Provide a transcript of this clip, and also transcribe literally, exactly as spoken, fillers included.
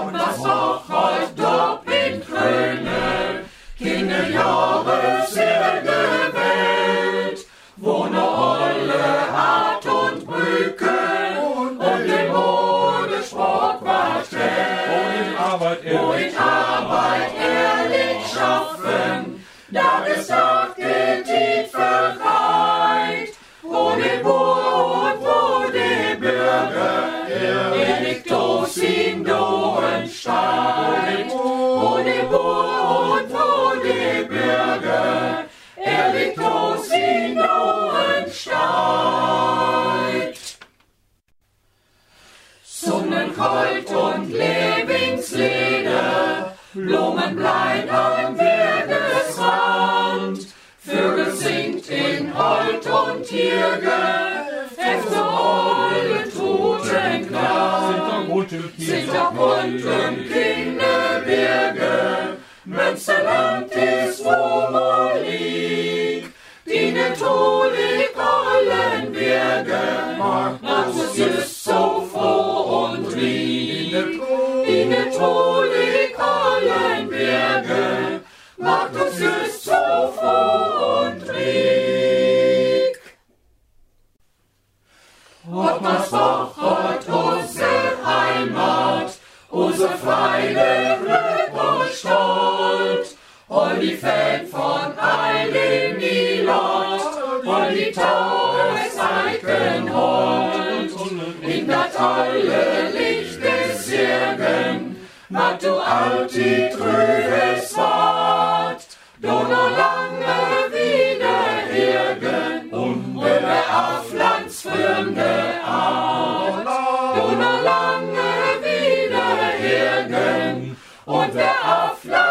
Und was auch heute dort in Kröne, keine Jahre sehr gewählt, wo ne Olle Art und Brücke und, und den Modesport war stellt, wo in Arbeit wo in Arbeit ehrlich schaffen, da ist auch getit verreiht, wo den Bur und wo der Bürger ehrlich durch ihn durchsteigt, wo der Bur und wo der Bürger ehrlich durch ihn durchsteigt. Sonnenkalt und Lebensleder, Blumen bleiben am Wegesrand, Vögel singt in Holt und Tierge, Hefte Olle Totenklang, sind doch bunt um Kinderberge, Münsterland ist wo man liegt, die natürlich allen Berge, Markus ist so froh und lieb, die natürlich allen Berge, Markus ist so froh und riek. Ottmarsbach hat unsere Heimat, unsere Freude, Glück und Stolz, all die Fan von Eileen Nielot, all die Tauerseiken holt, in dat alle Licht des Särgen, mat du alltid trübes wart, du noch lange wieder hergen, und der Aflands fremde Art, du noch lange wieder hergen, und der Aflands